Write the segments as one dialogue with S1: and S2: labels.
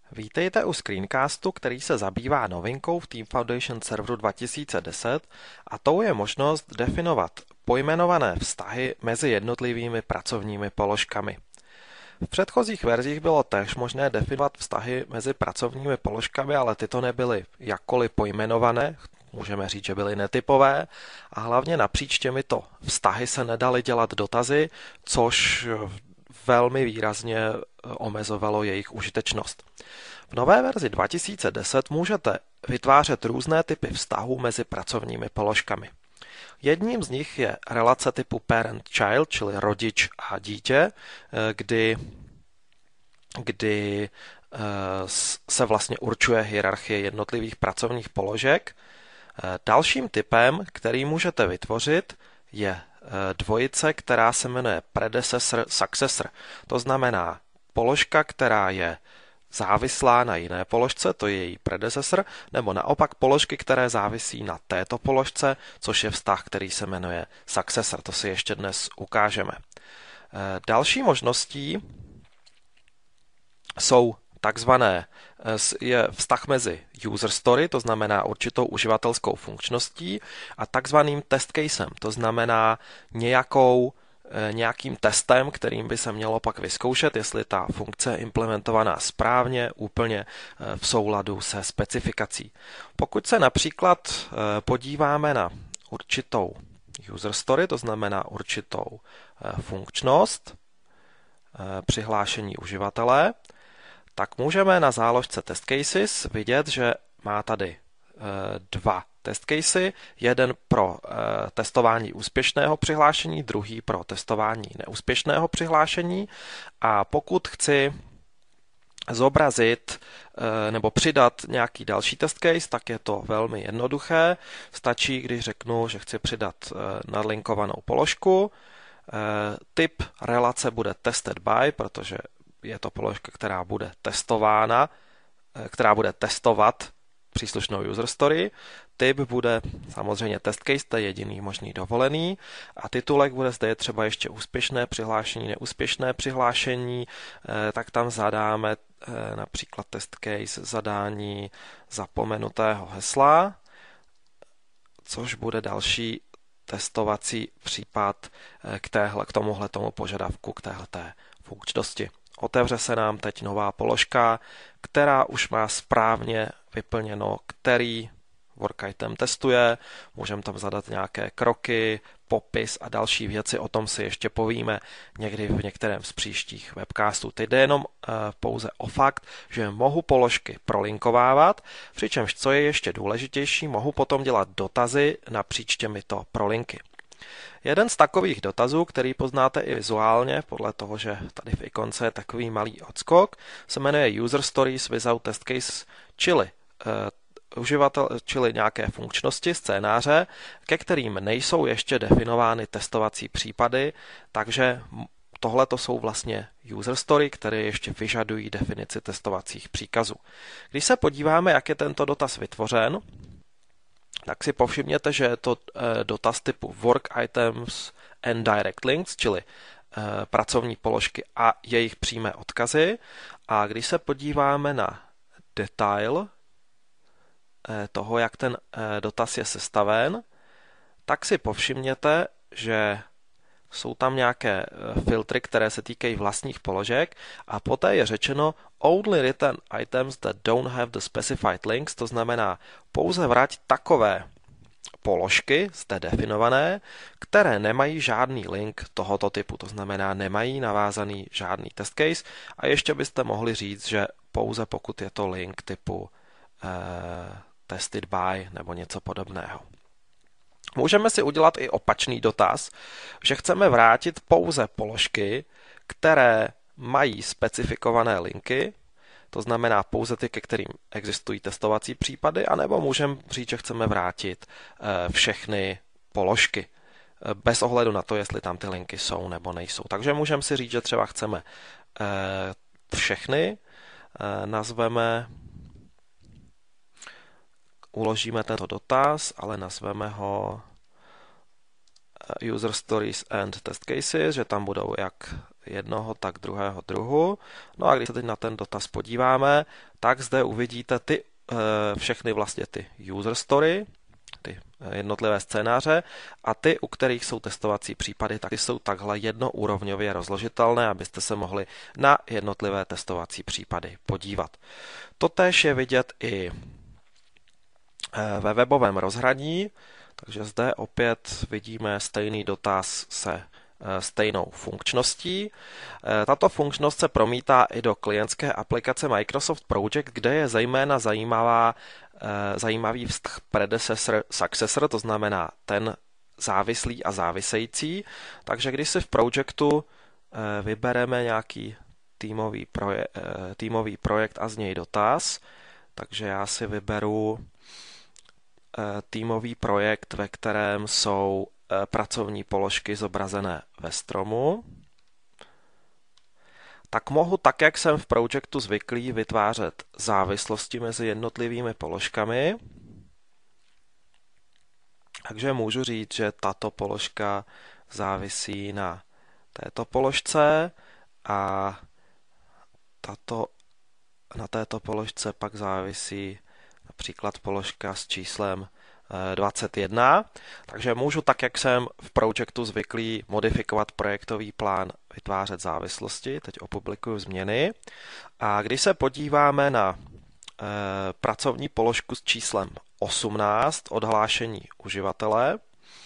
S1: Vítejte u screencastu, který se zabývá novinkou v Team Foundation Serveru 2010 a tou je možnost definovat pojmenované vztahy mezi jednotlivými pracovními položkami. V předchozích verzích bylo též možné definovat vztahy mezi pracovními položkami, ale tyto nebyly jakkoliv pojmenované, můžeme říct, že byly netypové a hlavně napříč těmito vztahy se nedaly dělat dotazy, což velmi výrazně omezovalo jejich užitečnost. V nové verzi 2010 můžete vytvářet různé typy vztahů mezi pracovními položkami. Jedním z nich je relace typu parent-child, čili rodič a dítě, kdy se vlastně určuje hierarchie jednotlivých pracovních položek. Dalším typem, který můžete vytvořit, je dvojice, která se jmenuje predecessor-successor. To znamená položka, která je závislá na jiné položce, to je její predecessor, nebo naopak položky, které závisí na této položce, což je vztah, který se jmenuje successor. To si ještě dnes ukážeme. Další možností jsou je vztah mezi user story, to znamená určitou uživatelskou funkčností, a takzvaným test casem, to znamená nějakým testem, kterým by se mělo pak vyzkoušet, jestli ta funkce je implementovaná správně, úplně v souladu se specifikací. Pokud se například podíváme na určitou user story, to znamená určitou funkčnost přihlášení uživatele, tak můžeme na záložce test cases vidět, že má tady dva test casey, jeden pro testování úspěšného přihlášení, druhý pro testování neúspěšného přihlášení. A pokud chci zobrazit nebo přidat nějaký další test case, tak je to velmi jednoduché. Stačí, když řeknu, že chci přidat nadlinkovanou položku. Typ relace bude tested by, protože je to položka, která bude testovat příslušnou user story. Typ bude samozřejmě test case, to je jediný možný dovolený. A titulek bude zde je třeba ještě úspěšné přihlášení, neúspěšné přihlášení, tak tam zadáme například test case zadání zapomenutého hesla, což bude další testovací případ k tomuhletomu požadavku, k téhleté funkčnosti. Otevře se nám teď nová položka, která už má správně vyplněno, který work item testuje. Můžeme tam zadat nějaké kroky, popis a další věci. O tom si ještě povíme někdy v některém z příštích webcastů. Teď jde jenom pouze o fakt, že mohu položky prolinkovávat, přičemž co je ještě důležitější, mohu potom dělat dotazy napříč těmito prolinky. Jeden z takových dotazů, který poznáte i vizuálně, podle toho, že tady v ikonce je takový malý odskok, se jmenuje User Stories Without Test Case, čili nějaké funkčnosti, scénáře, ke kterým nejsou ještě definovány testovací případy, takže tohle to jsou vlastně user story, které ještě vyžadují definici testovacích příkazů. Když se podíváme, jak je tento dotaz vytvořen, tak si povšimněte, že je to dotaz typu work items and direct links, čili pracovní položky a jejich přímé odkazy. A když se podíváme na detail toho, jak ten dotaz je sestaven, tak si povšimněte, že jsou tam nějaké filtry, které se týkají vlastních položek a poté je řečeno only return items that don't have the specified links, to znamená pouze vrať takové položky, zde definované, které nemají žádný link tohoto typu, to znamená nemají navázaný žádný test case a ještě byste mohli říct, že pouze pokud je to link typu tested by nebo něco podobného. Můžeme si udělat i opačný dotaz, že chceme vrátit pouze položky, které mají specifikované linky, to znamená pouze ty, ke kterým existují testovací případy, anebo můžeme říct, že chceme vrátit všechny položky, bez ohledu na to, jestli tam ty linky jsou nebo nejsou. Takže můžeme si říct, že třeba chceme všechny, uložíme tento dotaz, ale nazveme ho User Stories and Test Cases, že tam budou jednoho, tak druhého druhu. No a když se teď na ten dotaz podíváme, tak zde uvidíte všechny vlastně ty user story, ty jednotlivé scénáře a ty, u kterých jsou testovací případy, tak ty jsou takhle jednoúrovňově rozložitelné, abyste se mohli na jednotlivé testovací případy podívat. Totéž je vidět i ve webovém rozhraní, takže zde opět vidíme stejný dotaz se stejnou funkčností. Tato funkčnost se promítá i do klientské aplikace Microsoft Project, kde je zejména zajímavý vztah predecessor-successor, to znamená ten závislý a závisející. Takže když si v Projectu vybereme nějaký týmový projekt a z něj dotaz, takže já si vyberu týmový projekt, ve kterém jsou pracovní položky zobrazené ve stromu, tak mohu, tak jak jsem v Projectu zvyklý, vytvářet závislosti mezi jednotlivými položkami. Takže můžu říct, že tato položka závisí na této položce a na této položce pak závisí například položka s číslem 21, takže můžu, tak jak jsem v Projectu zvyklý, modifikovat projektový plán, vytvářet závislosti. Teď opublikuju změny. A když se podíváme na pracovní položku s číslem 18, odhlášení uživatele,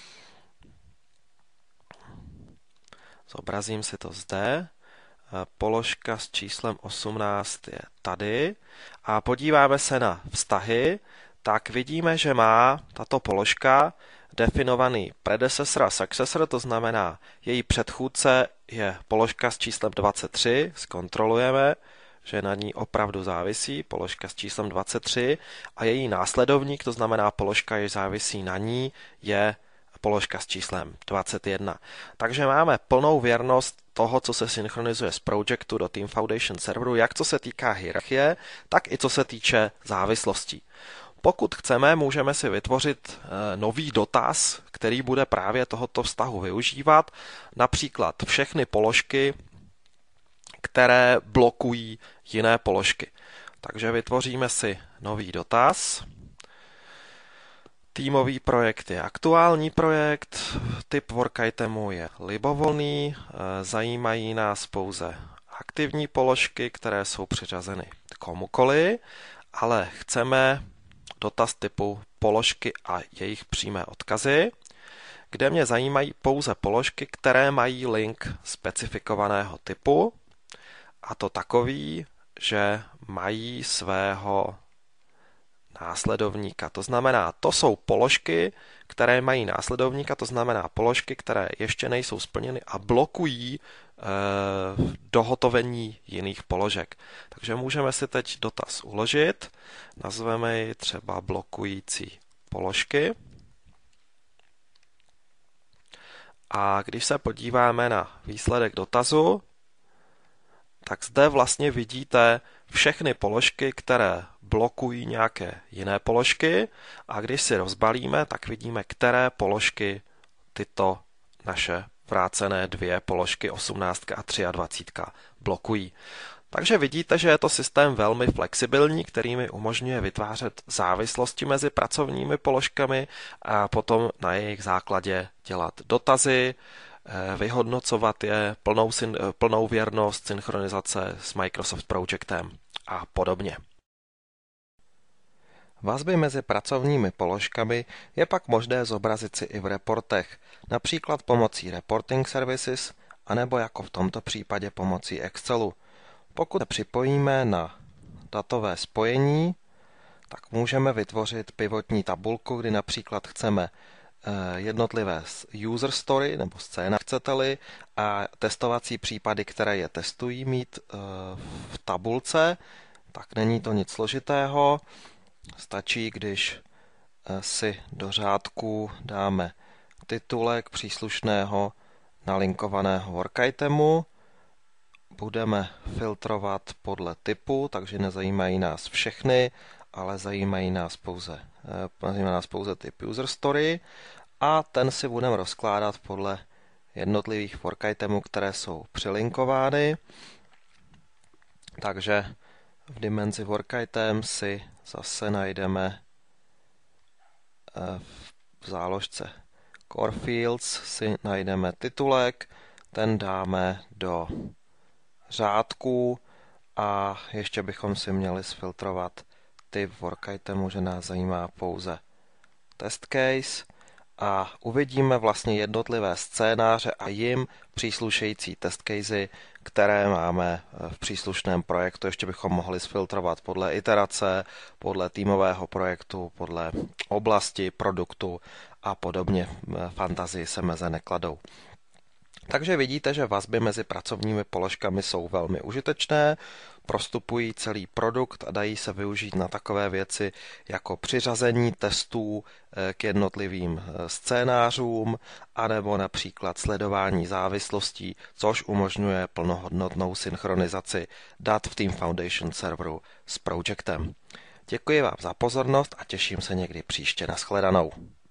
S1: zobrazím si to zde, položka s číslem 18 je tady a podíváme se na vztahy, tak vidíme, že má tato položka definovaný predecessor a successor, to znamená, její předchůdce je položka s číslem 23, zkontrolujeme, že na ní opravdu závisí položka s číslem 23 a její následovník, to znamená položka, jež závisí na ní, je položka s číslem 21. Takže máme plnou věrnost toho, co se synchronizuje z Projectu do Team Foundation serveru, jak co se týká hierarchie, tak i co se týče závislostí. Pokud chceme, můžeme si vytvořit nový dotaz, který bude právě tohoto vztahu využívat, například všechny položky, které blokují jiné položky. Takže vytvoříme si nový dotaz. Týmový projekt je aktuální projekt, typ work itemu je libovolný, zajímají nás pouze aktivní položky, které jsou přiřazeny komukoli, ale chceme dotaz typu položky a jejich přímé odkazy, kde mě zajímají pouze položky, které mají link specifikovaného typu, a to takový, že mají svého následovníka. To znamená, to jsou položky, které mají následovníka, to znamená položky, které ještě nejsou splněny a blokují dohotovení jiných položek. Takže můžeme si teď dotaz uložit, nazveme ji třeba blokující položky. A když se podíváme na výsledek dotazu, tak zde vlastně vidíte všechny položky, které blokují nějaké jiné položky a když si rozbalíme, tak vidíme, které položky tyto naše vrácené dvě položky 18 a 23 blokují. Takže vidíte, že je to systém velmi flexibilní, který mi umožňuje vytvářet závislosti mezi pracovními položkami a potom na jejich základě dělat dotazy, vyhodnocovat je, plnou věrnost, synchronizace s Microsoft Projectem a podobně. Vazby mezi pracovními položkami je pak možné zobrazit si i v reportech, například pomocí Reporting Services, anebo jako v tomto případě pomocí Excelu. Pokud se připojíme na datové spojení, tak můžeme vytvořit pivotní tabulku, kdy například chceme jednotlivé user story nebo scéna, chcete-li, a testovací případy, které je testují, mít v tabulce, tak není to nic složitého. Stačí, když si do řádku dáme titulek příslušného nalinkovaného work itemu, budeme filtrovat podle typu, takže nezajímají nás všechny, ale zajímají nás pouze typ user story a ten si budeme rozkládat podle jednotlivých work itemů, které jsou přilinkovány. Takže v dimenzi work item si zase najdeme v záložce Core Fields si najdeme titulek, ten dáme do řádků a ještě bychom si měli sfiltrovat typ work itemu, že nás zajímá pouze test case a uvidíme vlastně jednotlivé scénáře a jim příslušející test casey, které máme v příslušném projektu. Ještě bychom mohli sfiltrovat podle iterace, podle týmového projektu, podle oblasti, produktu a podobně. Fantazii se meze nekladou. Takže vidíte, že vazby mezi pracovními položkami jsou velmi užitečné, prostupují celý produkt a dají se využít na takové věci jako přiřazení testů k jednotlivým scénářům, anebo například sledování závislostí, což umožňuje plnohodnotnou synchronizaci dat v Team Foundation serveru s projektem. Děkuji vám za pozornost a těším se někdy příště. Nashledanou.